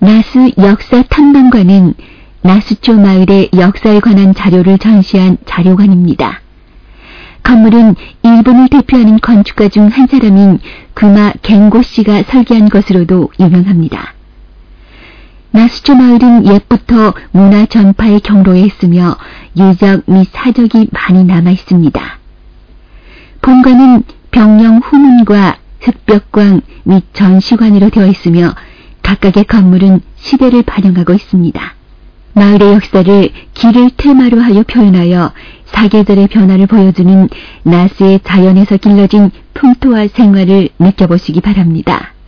나수 역사 탐방관은 나수초 마을의 역사에 관한 자료를 전시한 자료관입니다. 건물은 일본을 대표하는 건축가 중 한 사람인 구마 갱고 씨가 설계한 것으로도 유명합니다. 나수초 마을은 옛부터 문화 전파의 경로에 있으며 유적 및 사적이 많이 남아 있습니다. 본관은 병영 후문과 흑벽광 및 전시관으로 되어 있으며 각각의 건물은 시대를 반영하고 있습니다. 마을의 역사를 길을 테마로 하여 표현하여 사계절의 변화를 보여주는 나수의 자연에서 길러진 풍토와 생활을 느껴보시기 바랍니다.